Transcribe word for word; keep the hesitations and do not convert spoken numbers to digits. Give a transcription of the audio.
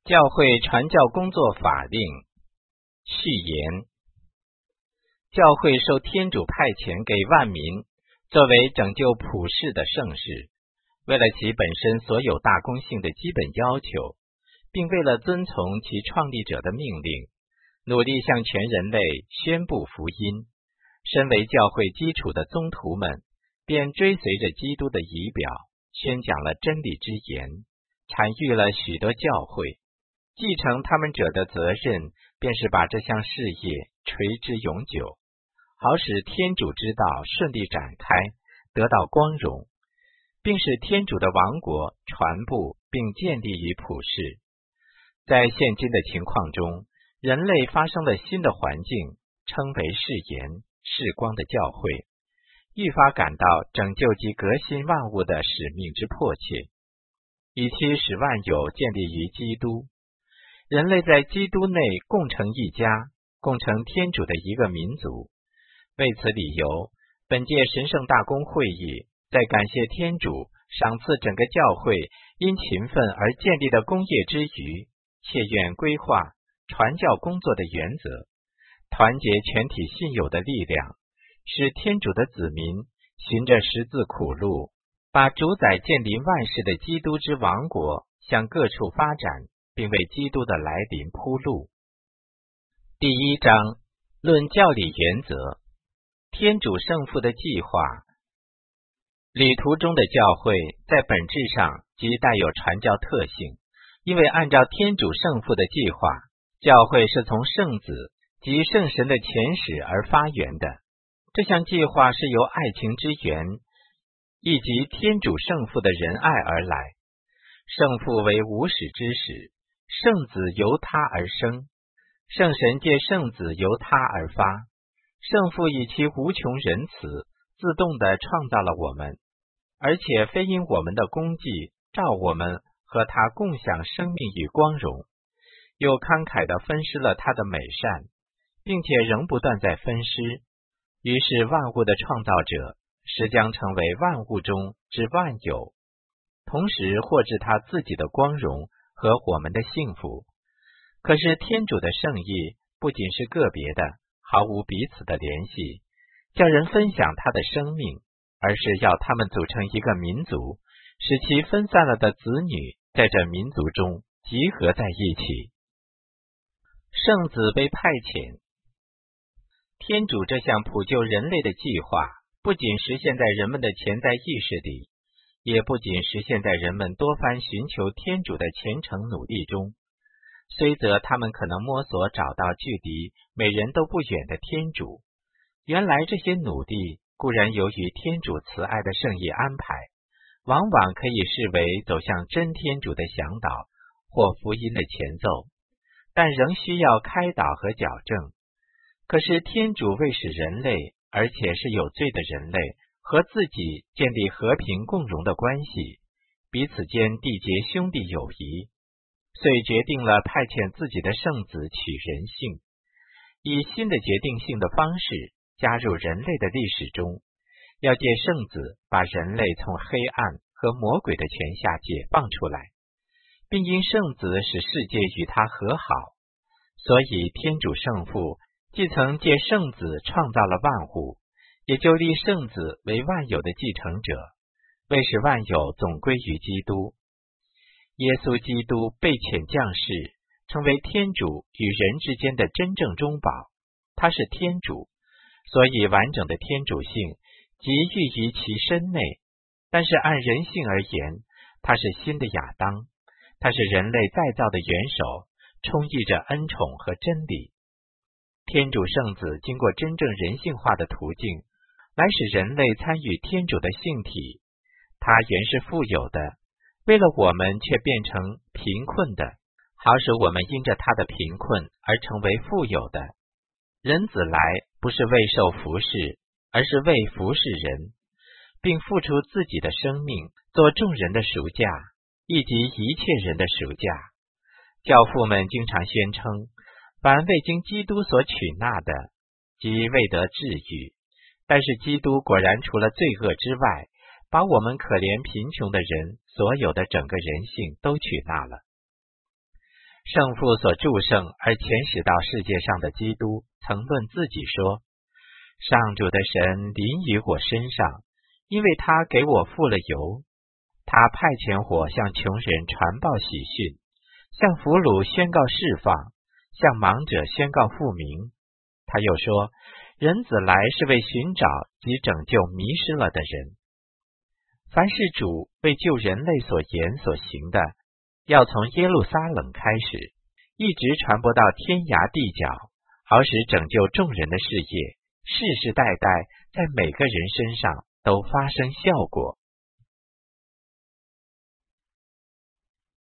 教会传教工作法令序言。教会受天主派遣给万民，作为拯救普世的圣事，为了其本身所有大公性的基本要求，并为了遵从其创立者的命令，努力向全人类宣布福音。身为教会基础的宗徒们，便追随着基督的仪表，宣讲了真理之言，产育了许多教会。继承他们者的责任，便是把这项事业垂之永久，好使天主之道顺利展开，得到光荣，并使天主的王国传布并建立于普世。在现今的情况中，人类发生了新的环境，称为世言世光的教会，愈发感到拯救及革新万物的使命之迫切，以期使万有建立于基督。人类在基督内共成一家，共成天主的一个民族。为此理由，本届神圣大公会议在感谢天主赏赐整个教会因勤奋而建立的功业之余，切愿规划传教工作的原则，团结全体信友的力量，使天主的子民循着十字苦路，把主宰建立万世的基督之王国向各处发展，并为基督的来临铺路。第一章，论教理原则。天主圣父的计划。旅途中的教会在本质上即带有传教特性，因为按照天主圣父的计划，教会是从圣子及圣神的前始而发源的。这项计划是由爱情之源以及天主圣父的仁爱而来。圣父为无始之始，圣子由他而生，圣神借圣子由他而发。圣父以其无穷仁慈自动地创造了我们，而且非因我们的功绩召我们和他共享生命与光荣，又慷慨地分施了他的美善，并且仍不断在分施。于是万物的创造者实将成为万物中之万有，同时获致他自己的光荣和我们的幸福。可是天主的圣意不仅是个别的毫无彼此的联系，叫人分享他的生命，而是要他们组成一个民族，使其分散了的子女在这民族中集合在一起。圣子被派遣。天主这项普救人类的计划，不仅实现在人们的潜在意识里，也不仅实现在人们多番寻求天主的虔诚努力中。虽则他们可能摸索找到距离每人都不远的天主，原来这些努力固然由于天主慈爱的圣意安排，往往可以视为走向真天主的向导或福音的前奏，但仍需要开导和矫正。可是天主为使人类，而且是有罪的人类，和自己建立和平共荣的关系，彼此间缔结兄弟友谊，遂决定了派遣自己的圣子取人性，以新的决定性的方式加入人类的历史中，要借圣子把人类从黑暗和魔鬼的权下解放出来，并因圣子使世界与他和好。所以天主圣父既曾借圣子创造了万物，也就立圣子为万有的继承者，为使万有总归于基督。耶稣基督被遣降世，成为天主与人之间的真正中保。他是天主，所以完整的天主性即寓于其身内。但是按人性而言，他是新的亚当，他是人类再造的元首，充溢着恩宠和真理。天主圣子经过真正人性化的途径，来使人类参与天主的性体。他原是富有的，为了我们却变成贫困的，好使我们因着他的贫困而成为富有的。人子来不是为受服侍，而是为服侍人，并付出自己的生命做众人的赎价，以及一切人的赎价。教父们经常宣称，凡未经基督所取纳的，即未得治愈。但是基督果然除了罪恶之外，把我们可怜贫穷的人所有的整个人性都取纳了。 圣父所祝圣而遣使到世界上的基督曾论自己说，上主的神临于我身上，因为他给我付了油，他派遣我向穷人传报喜讯，向俘虏宣告释放，向盲者宣告复明。他又说，人子来是为寻找及拯救迷失了的人。凡是主为救人类所言所行的，要从耶路撒冷开始，一直传播到天涯地角，好使拯救众人的事业世世代代在每个人身上都发生效果。